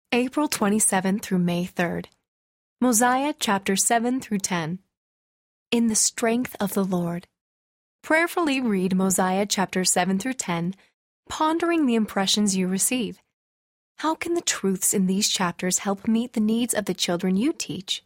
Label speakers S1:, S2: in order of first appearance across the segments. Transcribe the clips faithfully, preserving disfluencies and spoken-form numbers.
S1: April twenty-seventh through May third. Mosiah chapter seven through ten. In the strength of the Lord. Prayerfully read Mosiah chapter seven through ten, pondering the impressions you receive. How can the truths in these chapters help meet the needs of the children you teach?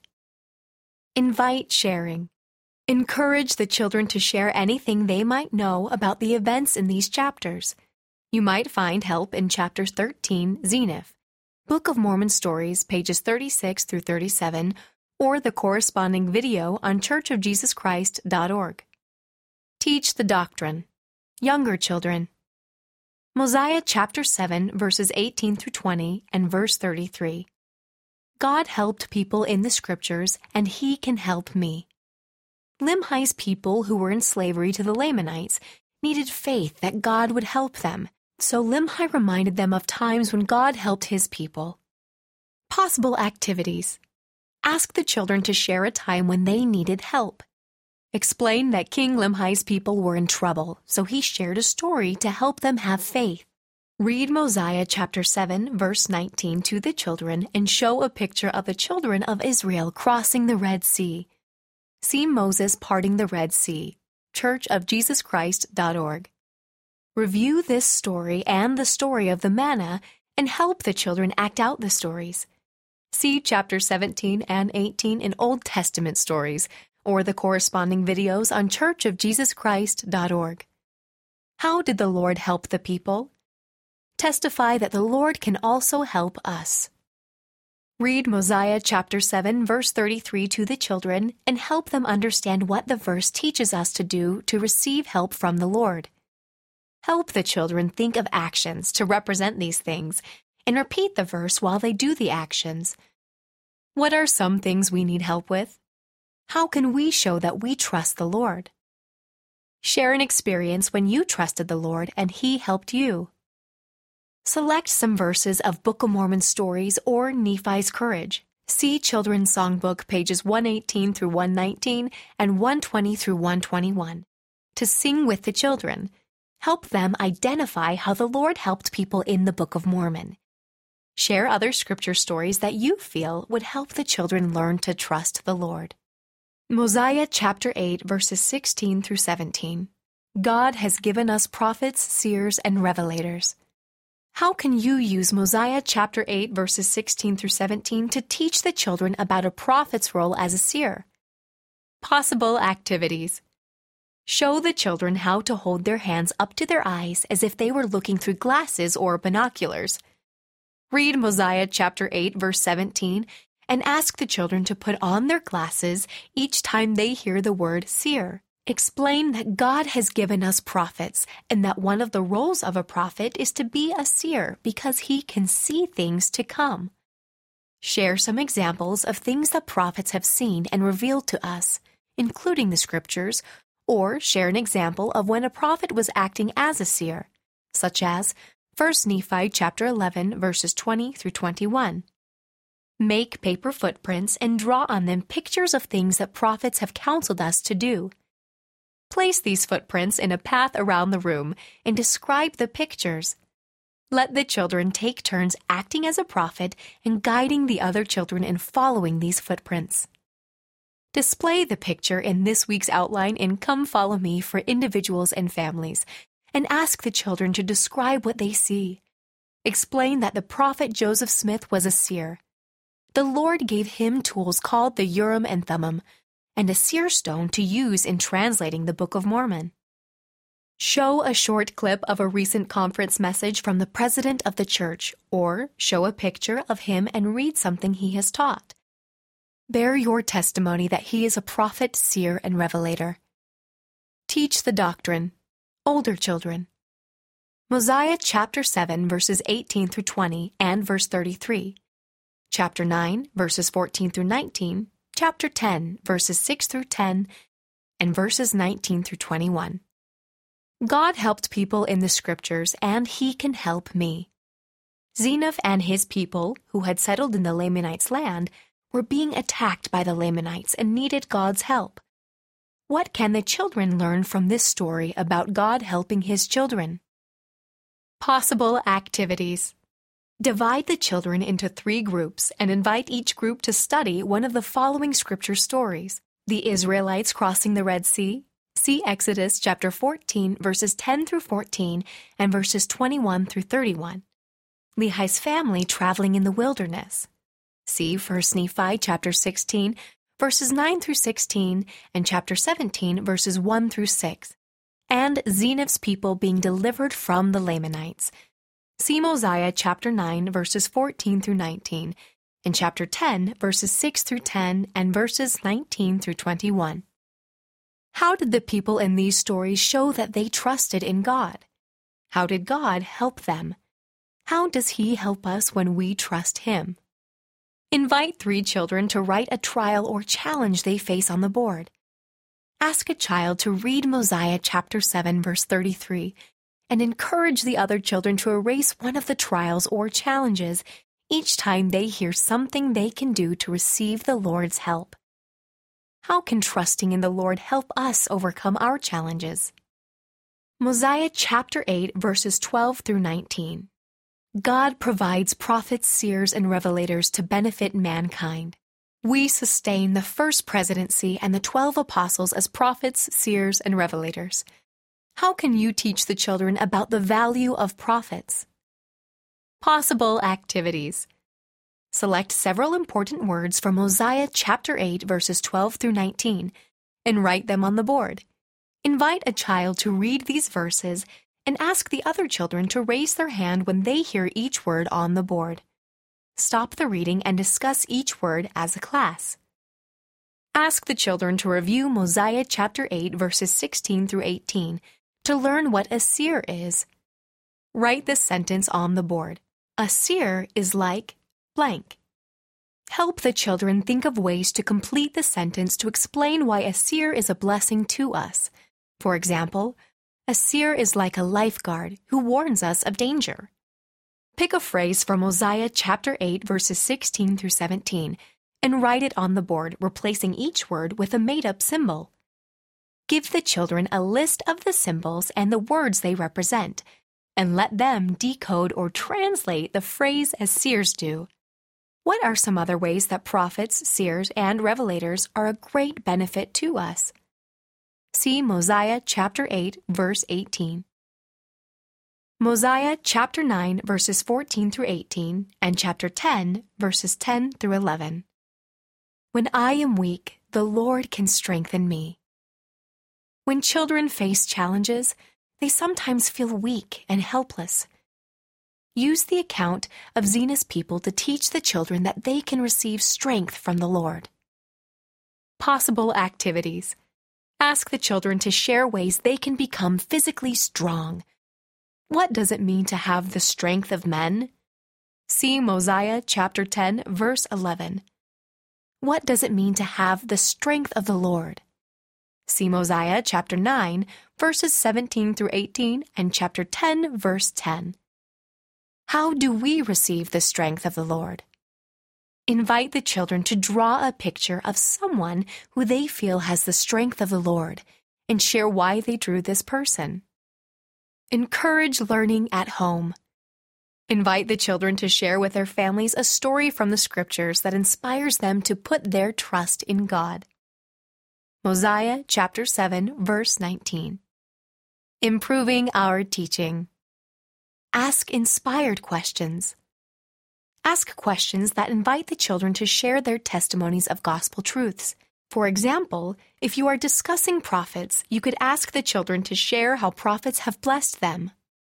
S1: Invite sharing. Encourage the children to share anything they might know about the events in these chapters. You might find help in chapter thirteen, Zenith, Book of Mormon Stories, pages thirty-six through thirty-seven, or the corresponding video on church of jesus christ dot org. Teach the doctrine. Younger children. Mosiah chapter seven, verses eighteen through twenty, and verse thirty-three. God helped people in the scriptures, and He can help me. Limhi's people who were in slavery to the Lamanites needed faith that God would help them, so Limhi reminded them of times when God helped his people. Possible activities. Ask the children to share a time when they needed help. Explain that King Limhi's people were in trouble, so he shared a story to help them have faith. Read Mosiah chapter seven, verse nineteen to the children and show a picture of the children of Israel crossing the Red Sea. See Moses parting the Red Sea, church of jesus christ dot org. Review this story and the story of the manna and help the children act out the stories. See chapter seventeen and eighteen in Old Testament stories or the corresponding videos on church of jesus christ dot org. How did the Lord help the people? Testify that the Lord can also help us. Read Mosiah chapter seven, verse thirty-three to the children and help them understand what the verse teaches us to do to receive help from the Lord. Help the children think of actions to represent these things and repeat the verse while they do the actions. What are some things we need help with? How can we show that we trust the Lord? Share an experience when you trusted the Lord and He helped you. Select some verses of Book of Mormon Stories or Nephi's Courage. See Children's Songbook pages one eighteen through one nineteen and one twenty through one twenty-one. To sing with the children. Help them identify how the Lord helped people in the Book of Mormon. Share other scripture stories that you feel would help the children learn to trust the Lord. Mosiah chapter eight, verses sixteen through seventeen. God has given us prophets, seers, and revelators. How can you use Mosiah chapter eight, verses sixteen through seventeen to teach the children about a prophet's role as a seer? Possible activities. Show the children how to hold their hands up to their eyes as if they were looking through glasses or binoculars. Read Mosiah chapter eight, verse seventeen, and ask the children to put on their glasses each time they hear the word seer. Explain that God has given us prophets and that one of the roles of a prophet is to be a seer because he can see things to come. Share some examples of things that prophets have seen and revealed to us, including the scriptures, or share an example of when a prophet was acting as a seer, such as First Nephi chapter eleven, verses twenty through twenty-one. Make paper footprints and draw on them pictures of things that prophets have counseled us to do. Place these footprints in a path around the room and describe the pictures. Let the children take turns acting as a prophet and guiding the other children in following these footprints. Display the picture in this week's outline in Come Follow Me for individuals and families, and ask the children to describe what they see. Explain that the prophet Joseph Smith was a seer. The Lord gave him tools called the Urim and Thummim, and a seer stone to use in translating the Book of Mormon. Show a short clip of a recent conference message from the president of the church, or show a picture of him and read something he has taught. Bear your testimony that he is a prophet, seer, and revelator. Teach the doctrine. Older children. Mosiah chapter seven, verses eighteen through twenty, and verse thirty-three. Chapter nine, verses fourteen through nineteen. Chapter ten, verses six through ten, and verses nineteen through twenty-one. God helped people in the scriptures, and He can help me. Zenith and his people, who had settled in the Lamanites' land, were being attacked by the Lamanites and needed God's help. What can the children learn from this story about God helping His children? Possible activities. Divide the children into three groups and invite each group to study one of the following scripture stories: the Israelites crossing the Red Sea. See Exodus chapter fourteen, verses ten through fourteen and verses twenty-one through thirty-one. Lehi's family traveling in the wilderness. See First Nephi chapter sixteen, verses nine through sixteen, and chapter seventeen, verses one through six. And Zeniff's people being delivered from the Lamanites. See Mosiah chapter nine, verses fourteen through nineteen, and chapter ten, verses six through ten, and verses nineteen through twenty-one. How did the people in these stories show that they trusted in God? How did God help them? How does He help us when we trust Him? Invite three children to write a trial or challenge they face on the board. Ask a child to read Mosiah chapter seven, verse thirty-three, and encourage the other children to erase one of the trials or challenges each time they hear something they can do to receive the Lord's help. How can trusting in the Lord help us overcome our challenges? Mosiah chapter eight, verses twelve through nineteen. God provides prophets, seers, and revelators to benefit mankind. We sustain the first presidency and the twelve apostles as prophets, seers, and revelators. How can you teach the children about the value of prophets? Possible activities. Select several important words from Mosiah chapter eight, verses twelve through nineteen, and write them on the board. Invite a child to read these verses and ask the other children to raise their hand when they hear each word on the board. Stop the reading and discuss each word as a class. Ask the children to review Mosiah chapter eight, verses sixteen through eighteen, to learn what a seer is. Write this sentence on the board. A seer is like blank. Help the children think of ways to complete the sentence to explain why a seer is a blessing to us. For example, a seer is like a lifeguard who warns us of danger. Pick a phrase from Mosiah chapter eight, verses sixteen through seventeen, and write it on the board, replacing each word with a made-up symbol. Give the children a list of the symbols and the words they represent, and let them decode or translate the phrase as seers do. What are some other ways that prophets, seers, and revelators are a great benefit to us? See Mosiah chapter eight, verse eighteen. Mosiah chapter nine, verses fourteen through eighteen, and chapter ten, verses ten through eleven. When I am weak, the Lord can strengthen me. When children face challenges, they sometimes feel weak and helpless. Use the account of Zeniff's people to teach the children that they can receive strength from the Lord. Possible activities. Ask the children to share ways they can become physically strong. What does it mean to have the strength of men? See Mosiah chapter ten, verse eleven. What does it mean to have the strength of the Lord? See Mosiah chapter nine, verses seventeen through eighteen, and chapter ten, verse ten. How do we receive the strength of the Lord? Invite the children to draw a picture of someone who they feel has the strength of the Lord and share why they drew this person. Encourage learning at home. Invite the children to share with their families a story from the scriptures that inspires them to put their trust in God. Mosiah chapter seven, verse nineteen. Improving our teaching. Ask inspired questions. Ask questions that invite the children to share their testimonies of gospel truths. For example, if you are discussing prophets, you could ask the children to share how prophets have blessed them.